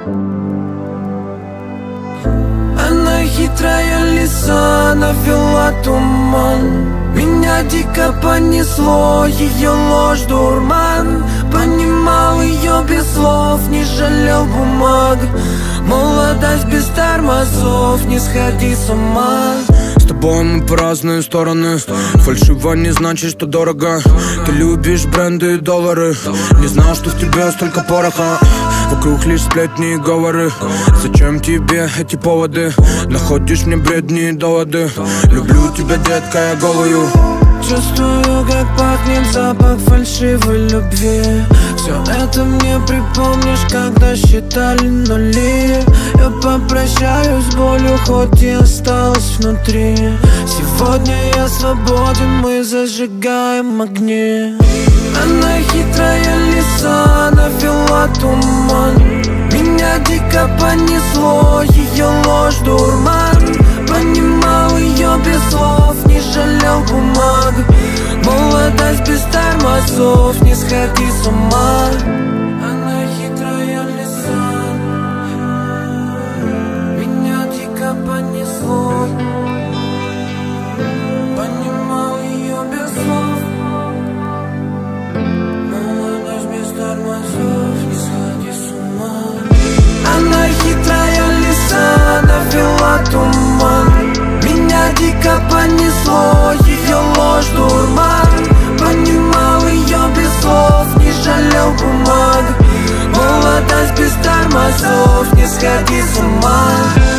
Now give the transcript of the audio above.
Она хитрая лиса, навела туман. Меня дико понесло, ее ложь дурман. Понимал ее без слов, не жалел бумаг. Молодость без тормозов, не сходи с ума. С тобой мы по разные стороны. Фальшиво не значит, что дорого. Ты любишь бренды и доллары. Не знал, что в тебе столько пороха. Вокруг лишь сплетни и говоры. Зачем тебе эти поводы? Находишь мне бредни и доводы. Люблю тебя, детка, я голую. Чувствую, как пахнет запах фальшивой любви. Все это мне припомнишь, когда считали нули. Я попрощаюсь с болью, хоть и осталась внутри. Сегодня я свободен, мы зажигаем огни. Она хитрая лиса, навела туман. Меня дико понесло, ее ложь дурман. Понимал ее без слов, не жалел бумаг. Молодость без тормозов, не сходи с ума. Она хитрая лиса, меня дико понесло. Понимал ее без слов. Молодость без тормозов, не сходи с ума. Она хитрая лиса, навела туман. Меня дико понесло, ее ложь дурман. Понимал ее без слов, не жалел бумаг. Молодость без тормозов, не сходи с ума.